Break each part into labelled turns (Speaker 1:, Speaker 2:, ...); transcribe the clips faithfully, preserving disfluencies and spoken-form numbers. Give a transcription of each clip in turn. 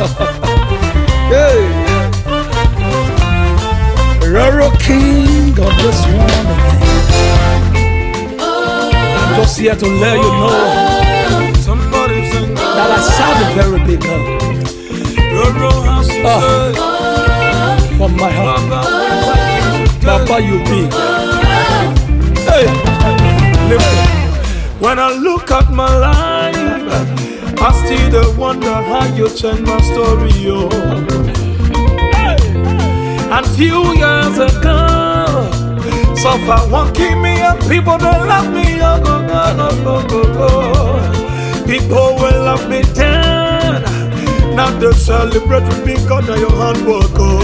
Speaker 1: Hey, Roro King of this one again. Just here to let you know that I serve a very big God. Oh, from my heart, Papa, you big. Hey, listen. When I look at my life, I still wonder how you change my story, yo. Hey. And few years ago, so far won't keep me up. People don't love me, oh, go, go, go, go, go. People will love me down. Now they celebrate with me because of your hard work, oh.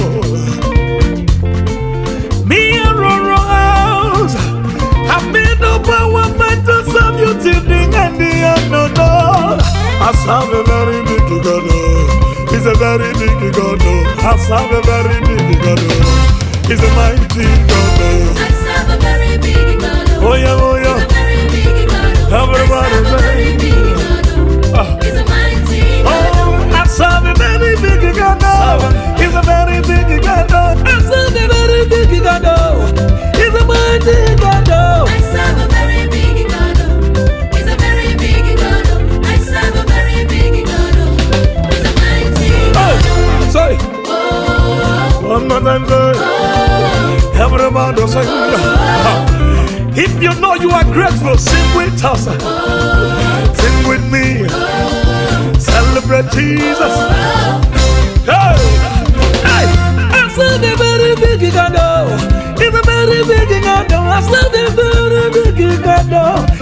Speaker 1: Me and Roro House, I've been no power to serve you till the end, the end, no, no. I serve a very big God, he's a very big God, I serve a very big God, he's a mighty God.
Speaker 2: I serve a very big God,
Speaker 1: oh yeah, oh yeah,
Speaker 2: he's a very big God,
Speaker 1: everybody
Speaker 2: very big God, he's a mighty God.
Speaker 1: Oh, I serve a very big God, he's a very big God, I serve a very big God, he's a mighty God.
Speaker 2: I serve a very big God, he's a very big God, I serve a very big God, he's a mighty God.
Speaker 1: Say,
Speaker 2: Oh,
Speaker 1: one more time, say, everybody say, if you know you are grateful, sing with us, sing with me, celebrate Jesus. Hey, hey, I serve a very big God, he's a very big God, I serve a very big God,